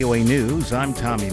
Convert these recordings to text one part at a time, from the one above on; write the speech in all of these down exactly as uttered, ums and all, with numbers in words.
V O A News, I'm Tommy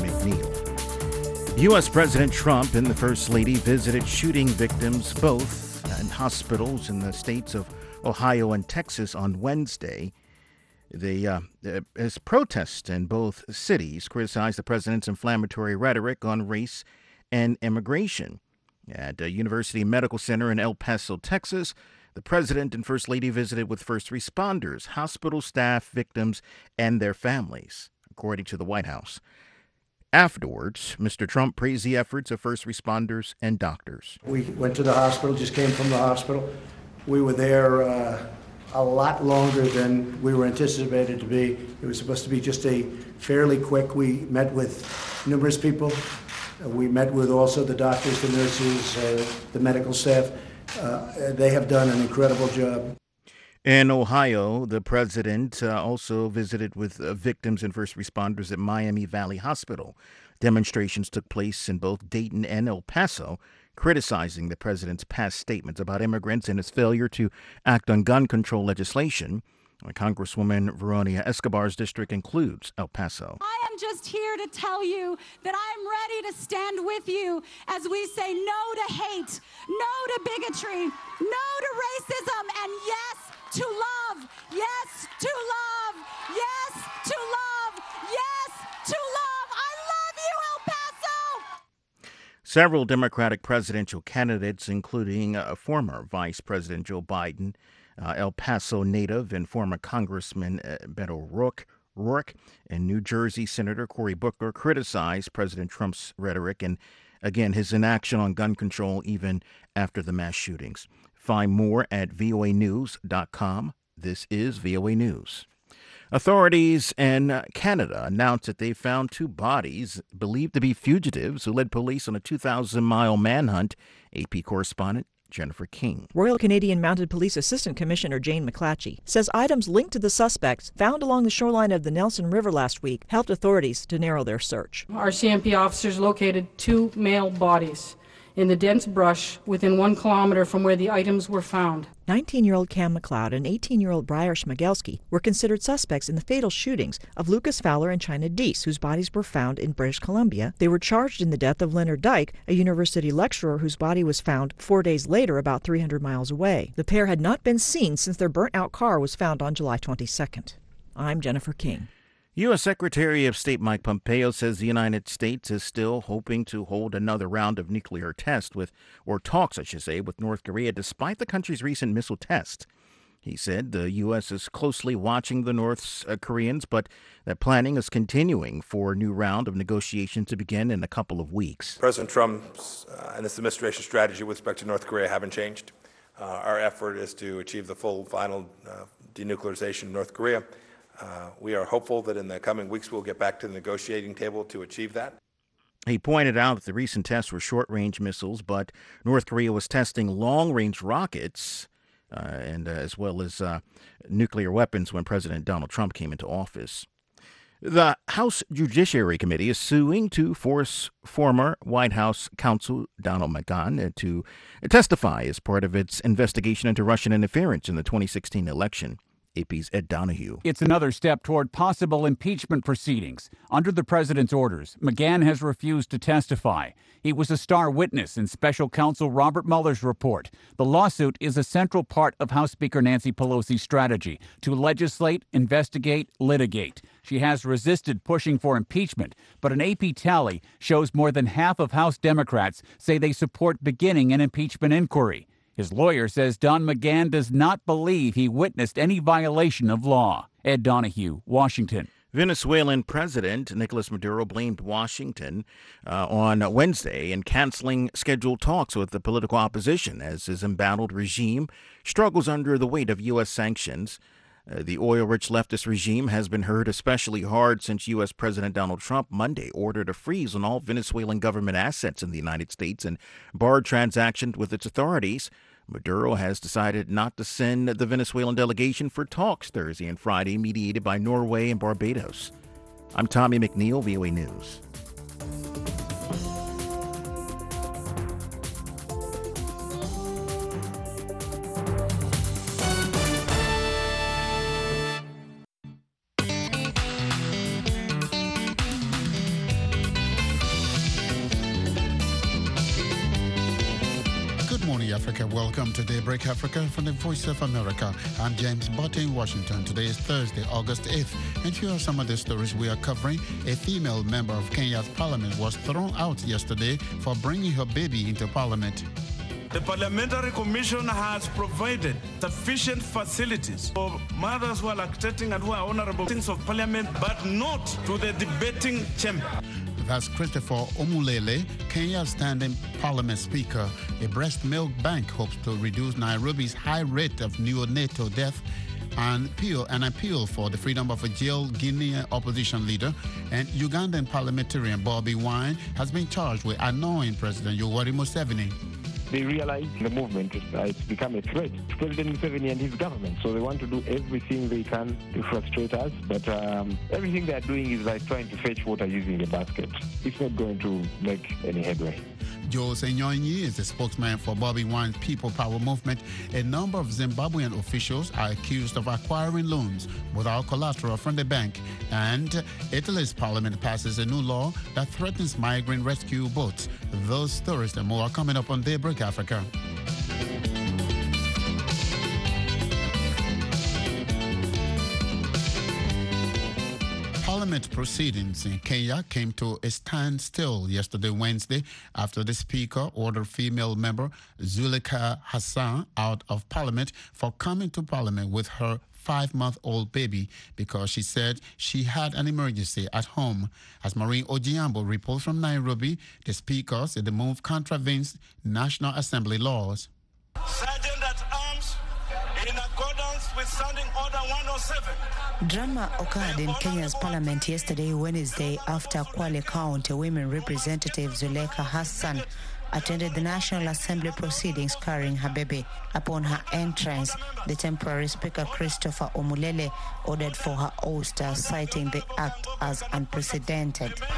McNeil. U S. President Trump and the First Lady visited shooting victims both in hospitals in the states of Ohio and Texas on Wednesday. The uh, as protests in both cities criticized the president's inflammatory rhetoric on race and immigration. At a University Medical Center in El Paso, Texas, the president and First Lady visited with first responders, hospital staff, victims, and their families, according to the White House. Afterwards, Mister Trump praised the efforts of first responders and doctors. We went to the hospital, just came from the hospital. We were there uh, a lot longer than we were anticipated to be. It was supposed to be just a fairly quick. We met with numerous people. Uh, we met with also the doctors, the nurses, uh, the medical staff. Uh, they have done an incredible job. In Ohio, the president uh, also visited with uh, victims and first responders at Miami Valley Hospital. Demonstrations took place in both Dayton and El Paso, criticizing the president's past statements about immigrants and his failure to act on gun control legislation. Congresswoman Veronia Escobar's district includes El Paso. I am just here to tell you that I'm ready to stand with you as we say no to hate, no to bigotry, no to racism, and yes to love, yes to love, yes to love, yes to love. I love you, El Paso! Several Democratic presidential candidates, including uh, former Vice President Joe Biden, uh, El Paso native and former Congressman uh, Beto O'Rourke, Rourke, and New Jersey Senator Cory Booker, criticized President Trump's rhetoric and, again, his inaction on gun control even after the mass shootings. Find more at V O A news dot com. This is V O A News. Authorities in Canada announced that they found two bodies believed to be fugitives who led police on a two thousand mile manhunt. A P correspondent Jennifer King. Royal Canadian Mounted Police Assistant Commissioner Jane McClatchy says items linked to the suspects found along the shoreline of the Nelson River last week helped authorities to narrow their search. Our C M P officers located two male bodies in the dense brush within one kilometer from where the items were found. nineteen-year-old Cam McLeod and eighteen-year-old Briar Schmagelski were considered suspects in the fatal shootings of Lucas Fowler and China Deese, whose bodies were found in British Columbia. They were charged in the death of Leonard Dyke, a university lecturer whose body was found four days later about three hundred miles away. The pair had not been seen since their burnt-out car was found on July twenty-second. I'm Jennifer King. U S. Secretary of State Mike Pompeo says the United States is still hoping to hold another round of nuclear tests with, or talks, I should say, with North Korea, despite the country's recent missile test. He said the U S is closely watching the North Koreans, but that planning is continuing for a new round of negotiations to begin in a couple of weeks. President Trump's uh, and this administration's strategy with respect to North Korea haven't changed. Uh, our effort is to achieve the full final uh, denuclearization of North Korea. Uh, we are hopeful that in the coming weeks we'll get back to the negotiating table to achieve that. He pointed out that the recent tests were short-range missiles, but North Korea was testing long-range rockets uh, and uh, as well as uh, nuclear weapons when President Donald Trump came into office. The House Judiciary Committee is suing to force former White House counsel Donald McGahn to testify as part of its investigation into Russian interference in the twenty sixteen election. A P's Ed Donahue. It's another step toward possible impeachment proceedings. Under the president's orders, McGahn has refused to testify. He was a star witness in special counsel Robert Mueller's report. The lawsuit is a central part of House Speaker Nancy Pelosi's strategy to legislate, investigate, litigate. She has resisted pushing for impeachment, but an A P tally shows more than half of House Democrats say they support beginning an impeachment inquiry. His lawyer says Don McGahn does not believe he witnessed any violation of law. Ed Donahue, Washington. Venezuelan President Nicolas Maduro blamed Washington uh, on Wednesday in canceling scheduled talks with the political opposition as his embattled regime struggles under the weight of U S sanctions. Uh, the oil-rich leftist regime has been hurt especially hard since U S. President Donald Trump Monday ordered a freeze on all Venezuelan government assets in the United States and barred transactions with its authorities. Maduro has decided not to send the Venezuelan delegation for talks Thursday and Friday, mediated by Norway and Barbados. I'm Tommy McNeil, V O A News. Africa. Welcome to Daybreak Africa from the Voice of America. I'm James Botte in Washington. Today is Thursday, August eighth. And here are some of the stories we are covering. A female member of Kenya's parliament was thrown out yesterday for bringing her baby into parliament. The Parliamentary Commission has provided sufficient facilities for mothers who are lactating and who are honorable things of parliament, but not to the debating chamber. That's Christopher Omulele, Kenya's standing parliament speaker. A breast milk bank hopes to reduce Nairobi's high rate of neonatal death and appeal, an appeal for the freedom of a jailed Guinean opposition leader. And Ugandan parliamentarian Bobby Wine has been charged with annoying President Yoweri Museveni. They realize the movement is, uh, it's become a threat to President Museveni and his government. So they want to do everything they can to frustrate us. But um, everything they're doing is like trying to fetch water using the basket. It's not going to make any headway. Joe Senyonyi is the spokesman for Bobby Wine's People Power movement. A number of Zimbabwean officials are accused of acquiring loans without collateral from the bank. And Italy's parliament passes a new law that threatens migrant rescue boats. Those stories and more are coming up on Daybreak Africa. Parliament proceedings in Kenya came to a standstill yesterday, Wednesday, after the Speaker ordered female member Zulekha Hassan out of Parliament for coming to Parliament with her five-month-old baby because she said she had an emergency at home. As Maureen Ojiambo reports from Nairobi, the Speaker said the move contravenes National Assembly laws. Sergeant at Arms, in accordance with Standing Order one oh seven. Drama occurred in Kenya's parliament yesterday, Wednesday, after Kwale County women representative Zulekha Hassan attended the National Assembly proceedings carrying her baby. Upon her entrance, the temporary Speaker Christopher Omulele ordered for her ouster, citing the act as unprecedented. The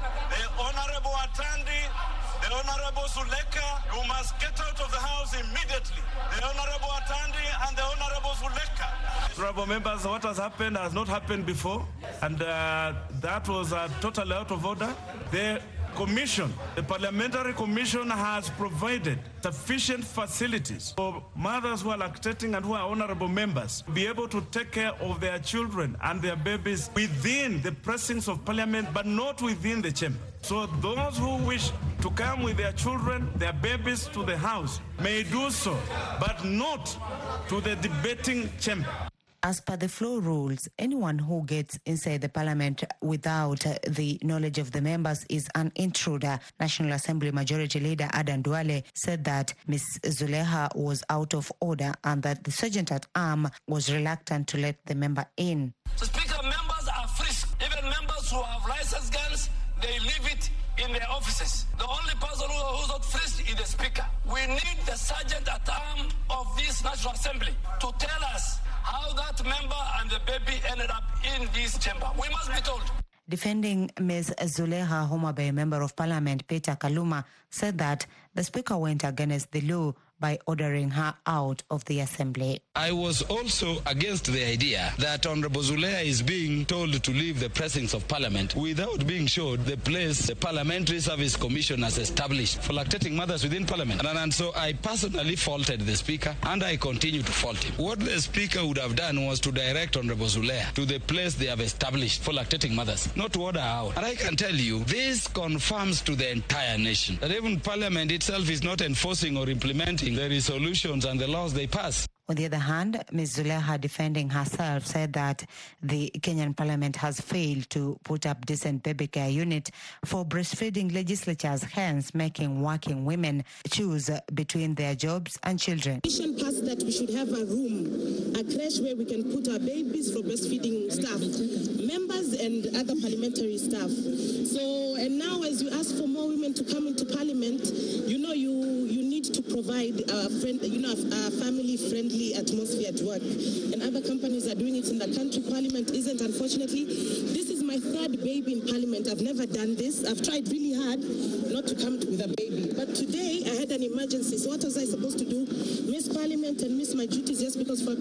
Honorable Atandi, the Honorable Zulekha, you must get out of the house immediately. The Honorable Atandi and the Honorable Zulekha. Honorable members, what has happened has not happened before, and uh, that was uh, totally out of order. The Commission, the Parliamentary Commission has provided sufficient facilities for mothers who are lactating and who are honorable members to be able to take care of their children and their babies within the precincts of Parliament, but not within the chamber. So those who wish to come with their children, their babies to the House may do so, but not to the debating chamber. As per the floor rules, anyone who gets inside the parliament without uh, the knowledge of the members is an intruder. National Assembly Majority Leader Adan Duale said that Miz Zulekha was out of order and that the sergeant at arms was reluctant to let the member in. So, Speaker, members are frisked. Even members who have licensed guns, they leave it in their offices. The only person who, who's not frisked is the Speaker. We need the sergeant at arms of this National Assembly to tell us how that member and the baby ended up in this chamber. We must be told. Defending Miz Zulekha, Homa Bay Member of Parliament Peter Kaluma said that the Speaker went against the law by ordering her out of the Assembly. I was also against the idea that Honorable Zulekha is being told to leave the precincts of Parliament without being showed the place the Parliamentary Service Commission has established for lactating mothers within Parliament. And, and so I personally faulted the Speaker, and I continue to fault him. What the Speaker would have done was to direct Honorable Zulekha to the place they have established for lactating mothers, not to order her out. And I can tell you, this confirms to the entire nation that even Parliament itself is not enforcing or implementing the resolutions and the laws they pass. On the other hand, Miz Zulekha, defending herself, said that the Kenyan Parliament has failed to put up decent baby care unit for breastfeeding legislatures, hence making working women choose between their jobs and children. The commission passed that we should have a room, a creche where we can put our babies for breastfeeding staff, members and other parliamentary staff. So, and now as you ask for more women to come into Parliament, you know, you, you need to provide a friend, you know, a family-friendly atmosphere at work, and other companies are doing it in the country. Parliament isn't, unfortunately. This is my third baby in Parliament. I've never done this. I've tried really hard not to come with a baby, but today I had an emergency. So what was I supposed to do? Miss Parliament and miss my duties just because for a baby?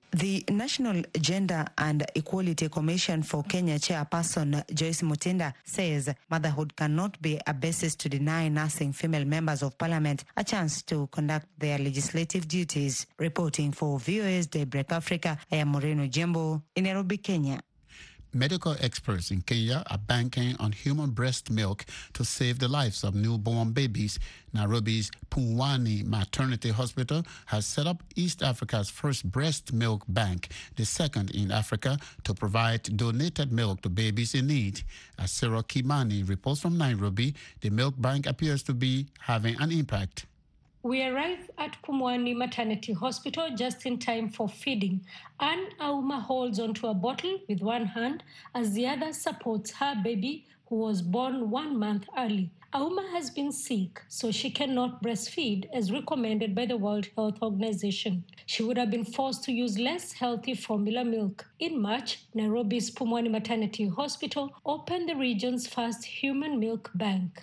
The National Gender and Equality Commission for Kenya chairperson Joyce Mutinda says motherhood cannot be a basis to deny nursing female members of parliament a chance to conduct their legislative duties. Reporting for V O A's Daybreak Africa, I am Moreno Jembo in Nairobi, Kenya. Medical experts in Kenya are banking on human breast milk to save the lives of newborn babies. Nairobi's Pumwani Maternity Hospital has set up East Africa's first breast milk bank, the second in Africa, to provide donated milk to babies in need. As Sarah Kimani reports from Nairobi, the milk bank appears to be having an impact. We arrived at Pumwani Maternity Hospital just in time for feeding. Anne Auma holds onto a bottle with one hand as the other supports her baby who was born one month early. Auma has been sick, so she cannot breastfeed as recommended by the World Health Organization. She would have been forced to use less healthy formula milk. In March, Nairobi's Pumwani Maternity Hospital opened the region's first human milk bank.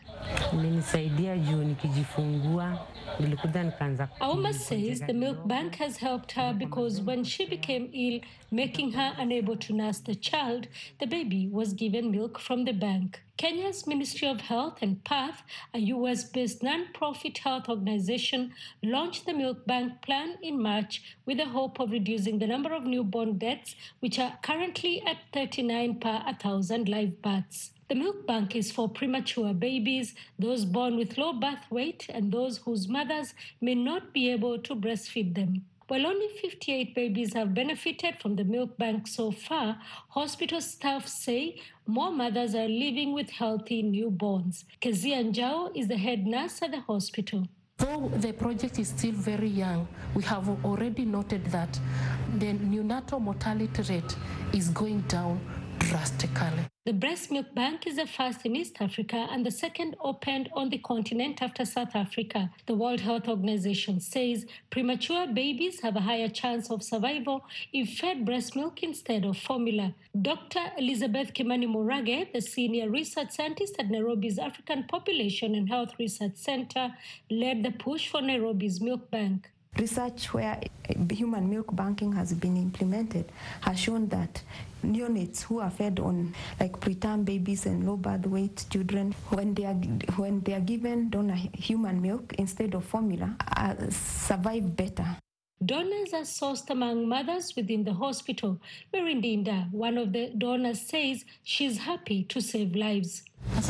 Auma says the milk bank has helped her because when she became ill, making her unable to nurse the child, the baby was given milk from the bank. Kenya's Ministry of Health and PATH, a U S-based non-profit health organization, launched the milk bank plan in March with the hope of reducing the number of newborn deaths, which are currently at thirty-nine per one thousand live births. The milk bank is for premature babies, those born with low birth weight, and those whose mothers may not be able to breastfeed them. While only fifty-eight babies have benefited from the milk bank so far, hospital staff say more mothers are living with healthy newborns. Kezia Njao is the head nurse at the hospital. Though the project is still very young, we have already noted that the neonatal mortality rate is going down drastically. The breast milk bank is the first in East Africa and the second opened on the continent after South Africa. The World Health Organization says premature babies have a higher chance of survival if fed breast milk instead of formula. Doctor Elizabeth Kimani Murage, the senior research scientist at Nairobi's African Population and Health Research Center, led the push for Nairobi's milk bank. Research where human milk banking has been implemented has shown that neonates who are fed on like preterm babies and low birth weight children, when they are when they are given donor human milk instead of formula, uh, survive better. Donors are sourced among mothers within the hospital. Merindinda, one of the donors, says she's happy to save lives.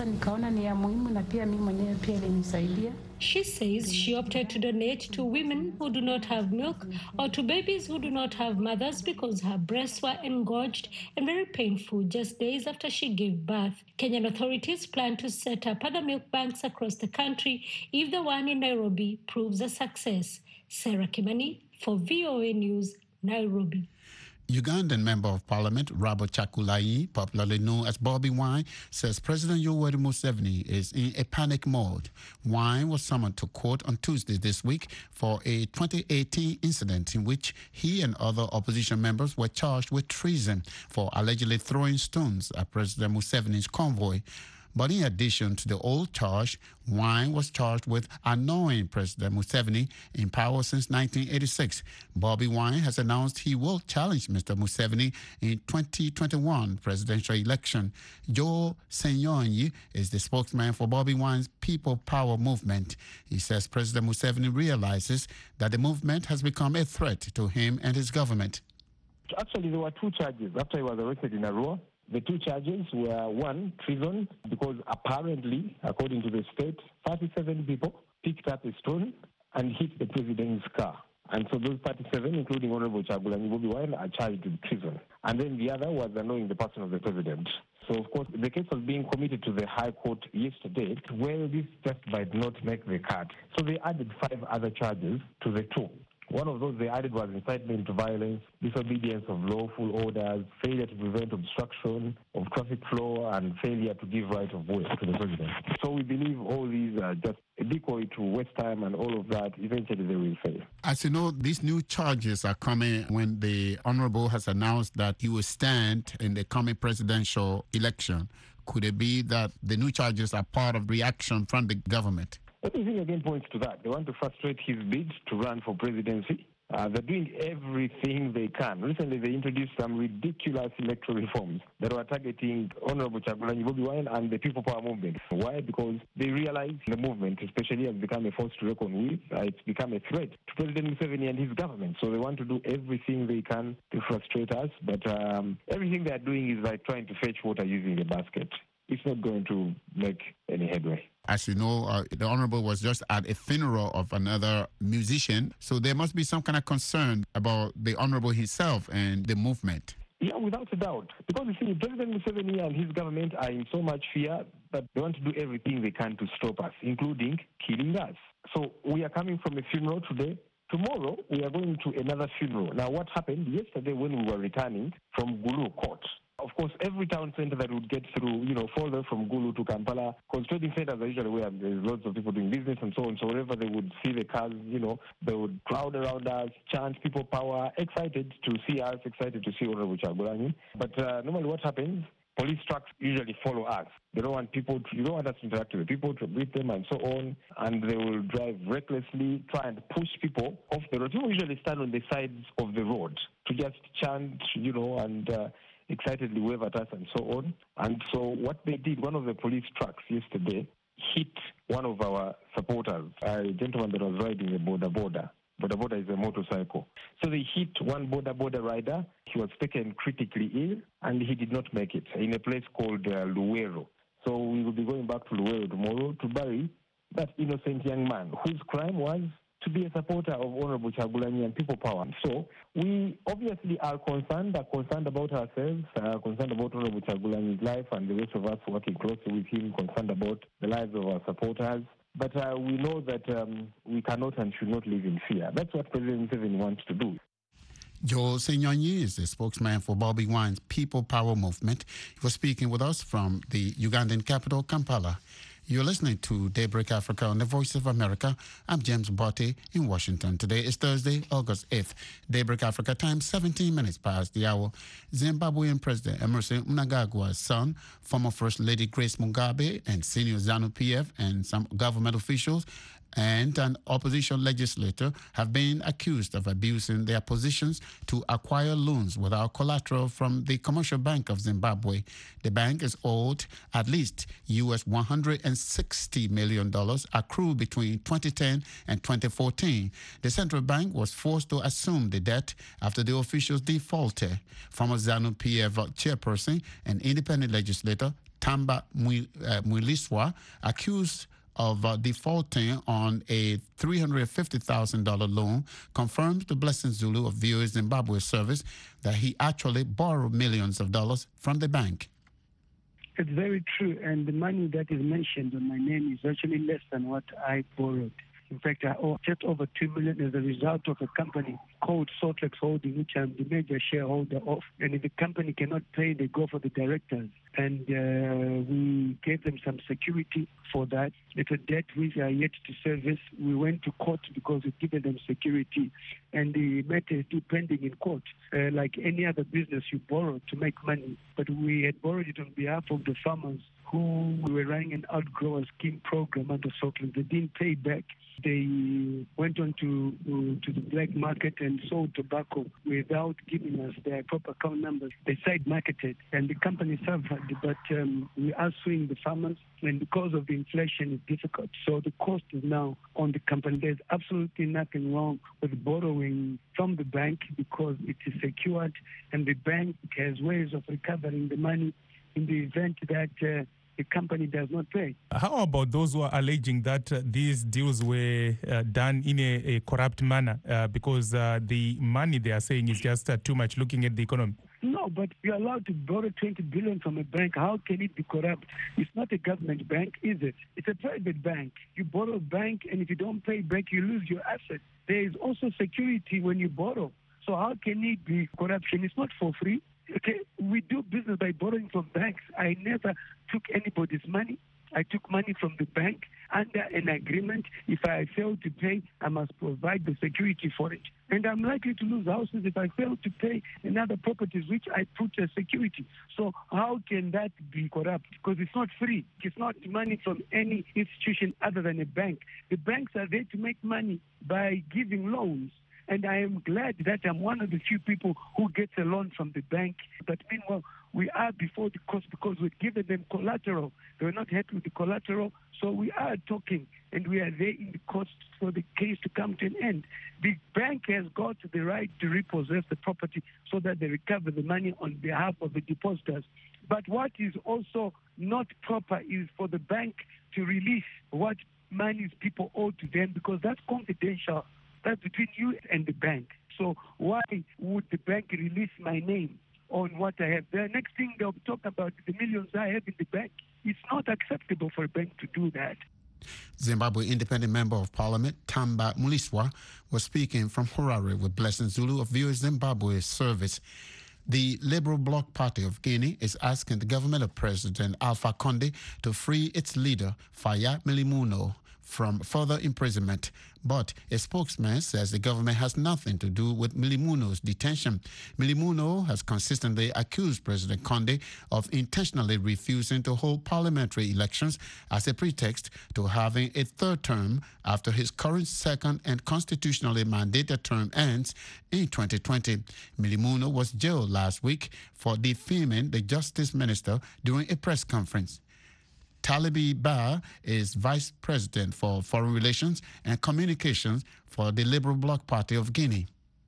She says she opted to donate to women who do not have milk or to babies who do not have mothers because her breasts were engorged and very painful just days after she gave birth. Kenyan authorities plan to set up other milk banks across the country if the one in Nairobi proves a success. Sarah Kimani for V O A News, Nairobi. Ugandan Member of Parliament Robert Chakulai, popularly known as Bobby Wine, says President Yoweri Museveni is in a panic mode. Wine was summoned to court on Tuesday this week for a twenty eighteen incident in which he and other opposition members were charged with treason for allegedly throwing stones at President Museveni's convoy. But in addition to the old charge, Wine was charged with annoying President Museveni in power since nineteen eighty-six. Bobby Wine has announced he will challenge Mister Museveni in twenty twenty-one presidential election. Joe Senyonyi is the spokesman for Bobby Wine's People Power movement. He says President Museveni realizes that the movement has become a threat to him and his government. Actually, there were two charges after he was arrested in Arua. The two charges were, one, treason, because apparently, according to the state, thirty-seven people picked up a stone and hit the president's car. And so those thirty-seven, including Honorable Chagulanyi Bobi Wine, are charged with treason. And then the other was annoying the person of the president. So, of course, the case was being committed to the High Court yesterday. Well, this just might not make the cut. So they added five other charges to the two. One of those they added was incitement to violence, disobedience of lawful orders, failure to prevent obstruction of traffic flow, and failure to give right of way to the president. So we believe all these are just a decoy to waste time, and all of that, eventually they will fail. As you know, these new charges are coming when the Honorable has announced that he will stand in the coming presidential election. Could it be that the new charges are part of reaction from the government? Everything again points to that. They want to frustrate his bid to run for presidency. Uh, they're doing everything they can. Recently, they introduced some ridiculous electoral reforms that were targeting Honorable Kyagulanyi Bobi Wine and the People Power movement. Why? Because they realize the movement, especially, has become a force to reckon with. Uh, it's become a threat to President Museveni and his government. So they want to do everything they can to frustrate us. But um, everything they're doing is like trying to fetch water using a basket. It's not going to make any headway. As you know, uh, the Honorable was just at a funeral of another musician, so there must be some kind of concern about the Honorable himself and the movement. Yeah, without a doubt. Because you see, President Museveni and his government are in so much fear that they want to do everything they can to stop us, including killing us. So we are coming from a funeral today. Tomorrow, we are going to another funeral. Now, what happened yesterday when we were returning from Gulu Court? Of course, every town center that would get through, you know, further from Gulu to Kampala, because trading centers are usually where there's lots of people doing business and so on. So wherever they would see the cars, you know, they would crowd around us, chant People Power, excited to see us, excited to see Honorable Kyagulanyi. But uh, normally what happens, police trucks usually follow us. They don't want people to, you don't want us to interact with the people, to greet them and so on. And they will drive recklessly, try and push people off the road. People usually stand on the sides of the road to just chant, you know, and uh, excitedly wave at us and so on. And so what they did, one of the police trucks yesterday hit one of our supporters, a gentleman that was riding a border border. Border border is a motorcycle. So they hit one border border rider. He was taken critically ill, and he did not make it in a place called uh, Luwero. So we will be going back to Luwero tomorrow to bury that innocent young man whose crime was to be a supporter of Honorable Kyagulanyi and People Power. So we obviously are concerned, are concerned about ourselves, are concerned about Honorable Kyagulanyi's life and the rest of us working closely with him, concerned about the lives of our supporters. But uh, we know that um, we cannot and should not live in fear. That's what President Museveni wants to do. Joel Senyonyi is the spokesman for Bobi Wine's People Power movement. He was speaking with us from the Ugandan capital, Kampala. You're listening to Daybreak Africa on the Voice of America. I'm James Botte in Washington. Today is Thursday, August eighth. Daybreak Africa time, seventeen minutes past the hour. Zimbabwean President Emmerson Mnangagwa's son, former First Lady Grace Mugabe, and senior ZANU-P F and some government officials and an opposition legislator have been accused of abusing their positions to acquire loans without collateral from the Commercial Bank of Zimbabwe. The bank is owed at least U S one hundred sixty million dollars accrued between twenty ten and twenty fourteen. The central bank was forced to assume the debt after the officials defaulted. Former ZANU-P F chairperson and independent legislator Tamba Mwiliswa accused of uh, defaulting on a three hundred fifty thousand dollars loan, confirms to Blessing Zulu of V O A Zimbabwe service that he actually borrowed millions of dollars from the bank. It's very true, and the money that is mentioned on my name is actually less than what I borrowed. In fact, I owe just over two million dollars as a result of a company called Saltlex Holding, which I'm the major shareholder of. And if the company cannot pay, they go for the directors. And uh, we gave them some security for that. It's a debt which are yet to service. We went to court because we've given them security. And the matter is still pending in court. Uh, like any other business, you borrow to make money. But we had borrowed it on behalf of the farmers who were running an outgrower scheme program under Saltlex. They didn't pay back. They went on to uh, to the black market and sold tobacco without giving us their proper account numbers. They side marketed, and the company suffered. But um, we are suing the farmers, and because of the inflation, it's difficult. So the cost is now on the company. There's absolutely nothing wrong with borrowing from the bank because it is secured, and the bank has ways of recovering the money in the event that uh, the company does not pay. How about those who are alleging that uh, these deals were uh, done in a, a corrupt manner uh, because uh, the money they are saying is just uh, too much looking at the economy? No, but you're allowed to borrow twenty billion dollars from a bank. How can it be corrupt? It's not a government bank, is it? It's a private bank. You borrow a bank, and if you don't pay back, you lose your asset. There is also security when you borrow. So how can it be corruption? It's not for free. Okay, we do business by borrowing from banks. I never took anybody's money. I took money from the bank under an agreement. If I fail to pay, I must provide the security for it. And I'm likely to lose houses if I fail to pay in other properties which I put as security. So how can that be corrupt? Because it's not free. It's not money from any institution other than a bank. The banks are there to make money by giving loans. And I am glad that I'm one of the few people who gets a loan from the bank. But meanwhile, we are before the court because we've given them collateral. They were not happy with the collateral, so we are talking, and we are there in the court for the case to come to an end. The bank has got the right to repossess the property so that they recover the money on behalf of the depositors. But what is also not proper is for the bank to release what monies people owe to them, because that's confidential. That's between you and the bank. So why would the bank release my name on what I have? The next thing they'll talk about the millions I have in the bank. It's not acceptable for a bank to do that. Zimbabwe Independent Member of Parliament Tamba Muliswa was speaking from Harare with Blessing Zulu of V O A Zimbabwe Service. The Liberal Bloc Party of Guinea is asking the government of President Alpha Condé to free its leader, Faya Milimuno, from further imprisonment. But a spokesman says the government has nothing to do with Milimuno's detention. Milimuno has consistently accused President Condé of intentionally refusing to hold parliamentary elections as a pretext to having a third term after his current second and constitutionally mandated term ends in twenty twenty. Milimuno was jailed last week for defaming the Justice Minister during a press conference. Talibi Ba is Vice President for Foreign Relations and Communications for the Liberal Bloc Party of Guinea.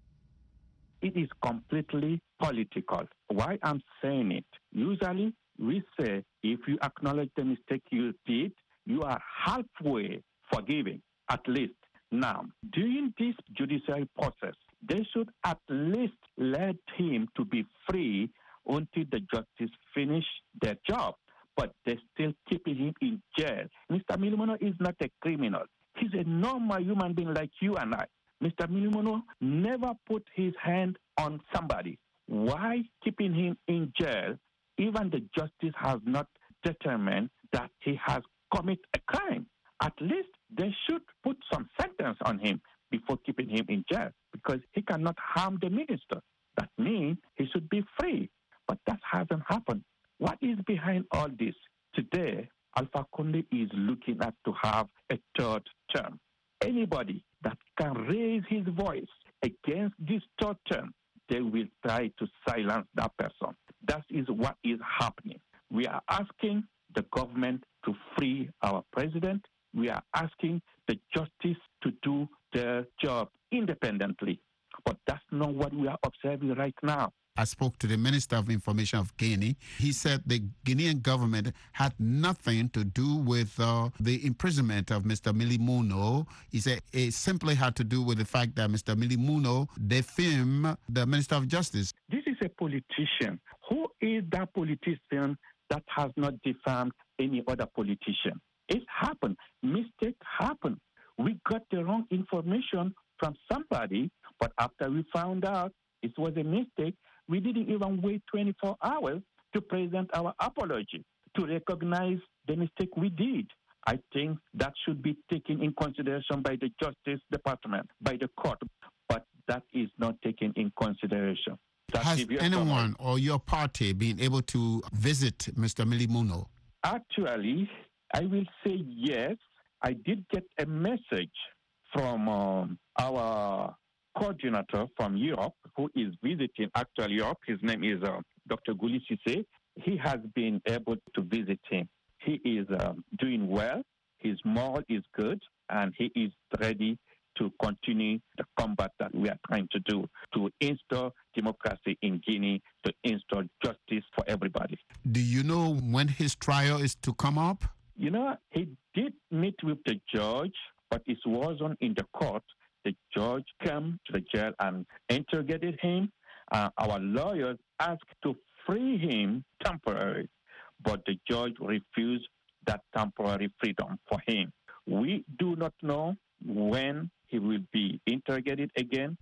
It is completely political. Why I'm saying it? Usually we say if you acknowledge the mistake you did, you are halfway forgiving, at least. Now, during this judicial process, they should at least let him to be free until the justice finish their job. But they're still keeping him in jail. Mister Milimuno is not a criminal. He's a normal human being like you and I. Mister Milimuno never put his hand on somebody. Why keeping him in jail? Even the justice has not determined that he has committed a crime. At least they should put some sentence on him before keeping him in jail, because he cannot harm the minister. That means he should be free. But that hasn't happened. What is behind all this? Today, Alpha Condé is looking at to have a third term. Anybody that can raise his voice against this third term, they will try to silence that person. That is what is happening. We are asking the government to free our president. We are asking the justice to do their job independently. But that's not what we are observing right now. I spoke to the Minister of Information of Guinea. He said the Guinean government had nothing to do with uh, the imprisonment of Mister Milimuno. He said it simply had to do with the fact that Mister Milimuno defamed the Minister of Justice. This is a politician. Who is that politician that has not defamed any other politician? It happened. Mistake happened. We got the wrong information from somebody, but after we found out it was a mistake, we didn't even wait twenty-four hours to present our apology, to recognize the mistake we did. I think that should be taken in consideration by the Justice Department, by the court, but that is not taken in consideration. That's Has anyone or your party been able to visit Mister Milimuno? Actually, I will say yes. I did get a message from um, our coordinator from Europe, who is visiting actually Europe. His name is uh, Doctor Guli Sise. He has been able to visit him. He is um, doing well. His moral is good, and he is ready to continue the combat that we are trying to do, to install democracy in Guinea, to install justice for everybody. Do you know when his trial is to come up? You know, he did meet with the judge, but it wasn't in the court. The judge came to the jail and interrogated him. Uh, our lawyers asked to free him temporarily, but the judge refused that temporary freedom for him. We do not know when he will be interrogated again.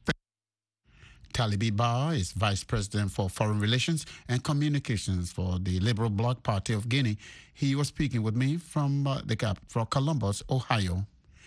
Talibi Ba is Vice President for Foreign Relations and Communications for the Liberal Bloc Party of Guinea. He was speaking with me from uh, the capital, from Columbus, Ohio.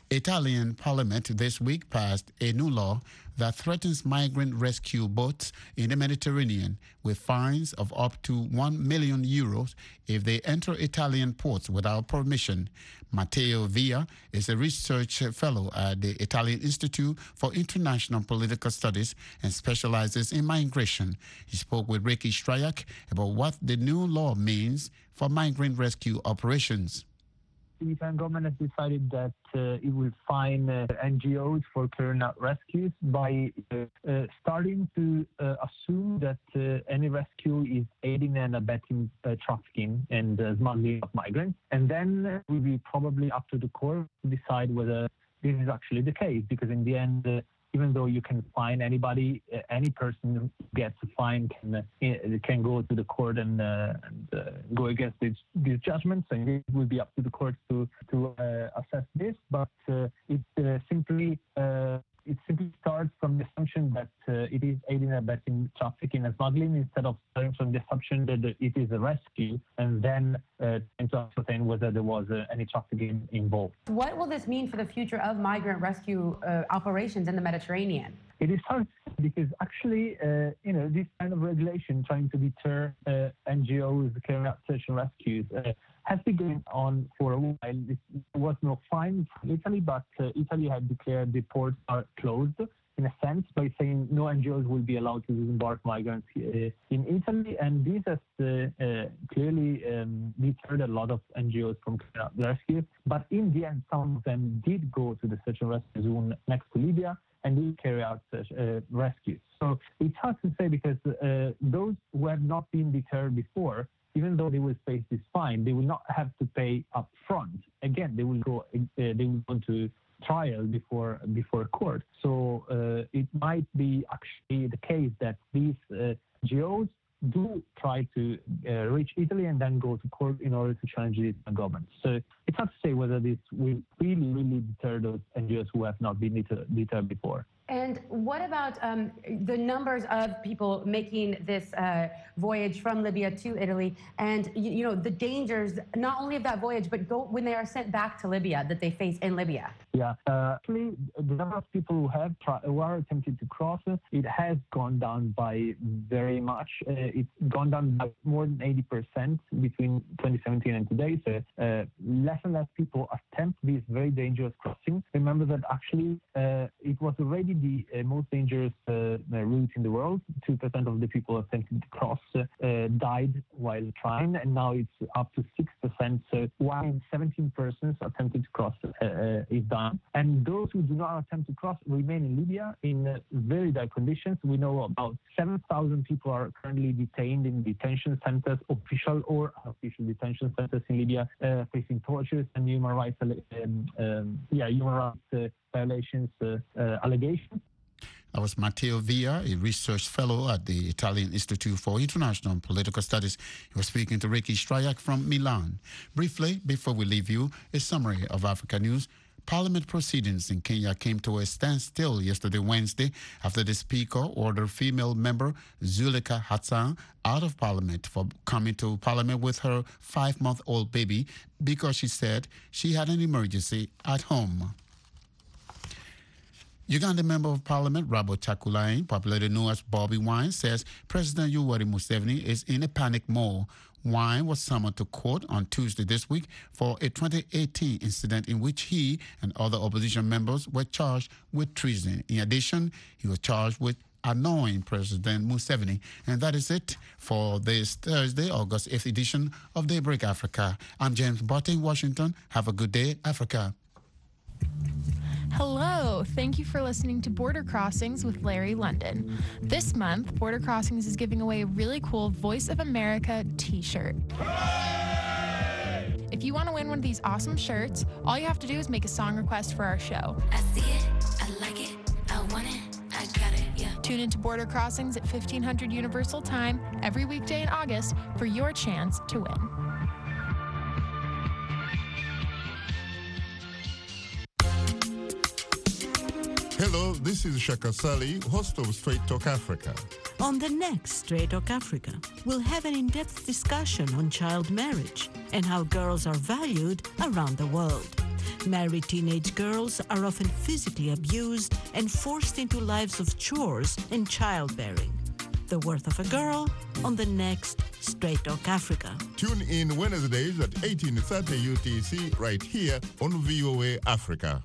Italian parliament this week passed a new law that threatens migrant rescue boats in the Mediterranean with fines of up to one million euros if they enter Italian ports without permission. Matteo Via is a research fellow at the Italian Institute for International Political Studies and specializes in migration. He spoke with Ricky Strayak about what the new law means for migrant rescue operations. The Italian government has decided that uh, it will fine uh, N G Os for carrying out rescues by uh, uh, starting to uh, assume that uh, any rescue is aiding and abetting uh, trafficking and uh, smuggling of migrants. And then it will be probably up to the court to decide whether this is actually the case, because in the end, uh, even though you can fine anybody, uh, any person who gets a fine can uh, can go to the court and, uh, and uh, go against these, these judgments, and it will be up to the court to to uh, assess this. But uh, it uh, simply uh, it simply starts from the assumption that uh, it is aiding and abetting trafficking and smuggling, instead of starting from the assumption that it is a rescue and then uh, trying to ascertain whether there was uh, any trafficking involved. What will this mean for the future of migrant rescue uh, operations in the Mediterranean? It is hard because actually, uh, you know, this kind of regulation trying to deter uh, N G Os carrying out search and rescues uh, has been going on for a while. There was no fine from Italy, but uh, Italy had declared the ports are closed in a sense by saying no N G Os will be allowed to disembark migrants uh, in Italy. And this has uh, uh, clearly um, deterred a lot of N G Os from carrying out rescue. But in the end, some of them did go to the search and rescue zone next to Libya and did carry out such uh, rescues. So it's hard to say because uh, those who have not been deterred before, even though they will face this fine, they will not have to pay up front. Again, they will go uh, they will go to trial before before court. So uh, it might be actually the case that these uh, N G Os do try to uh, reach Italy and then go to court in order to challenge the government. So it's hard to say whether this will really, really deter those N G Os who have not been deter- deterred before. And what about um, the numbers of people making this uh, voyage from Libya to Italy, and you, you know the dangers not only of that voyage, but go, when they are sent back to Libya that they face in Libya? Yeah, uh, actually, the number of people who have tri- who are attempting to cross it has gone down by very much. Uh, it's gone down by more than eighty percent between twenty seventeen and today. So uh, less and less people attempt these very dangerous crossings. Remember that actually uh, it was already the uh, most dangerous uh, route in the world. two percent of the people attempting to cross uh, died while trying, and now it's up to six percent. So one in seventeen persons attempting to cross uh, uh, is done. And those who do not attempt to cross remain in Libya in uh, very dire conditions. We know about seven thousand people are currently detained in detention centers, official or unofficial detention centers in Libya, uh, facing tortures and human rights, um, um, yeah, human rights uh, violations, uh, uh, allegations. That was Matteo Via, a research fellow at the Italian Institute for International Political Studies. He was speaking to Ricky Strayak from Milan. Briefly, before we leave you, a summary of Africa news. Parliament proceedings in Kenya came to a standstill yesterday, Wednesday, after the Speaker ordered female member Zuleka Hassan out of Parliament for coming to Parliament with her five-month-old baby because she said she had an emergency at home. Uganda Member of Parliament Robert Chakulai, popularly known as Bobby Wine, says President Yoweri Museveni is in a panic mode. Wine was summoned to court on Tuesday this week for a twenty eighteen incident in which he and other opposition members were charged with treason. In addition, he was charged with annoying President Museveni. And that is it for this Thursday, August eighth edition of Daybreak Africa. I'm James Botte in Washington. Have a good day, Africa. Hello, thank you for listening to Border Crossings with Larry London. This month, Border Crossings is giving away a really cool Voice of America t-shirt. If you want to win one of these awesome shirts, all you have to do is make a song request for our show. I see it, I like it, I want it, I got it, yeah. Tune into Border Crossings at fifteen hundred Universal Time every weekday in August for your chance to win. Hello, this is Shaka Sali, host of Straight Talk Africa. On the next Straight Talk Africa, we'll have an in-depth discussion on child marriage and how girls are valued around the world. Married teenage girls are often physically abused and forced into lives of chores and childbearing. The Worth of a Girl on the next Straight Talk Africa. Tune in Wednesdays at eighteen thirty U T C right here on V O A Africa.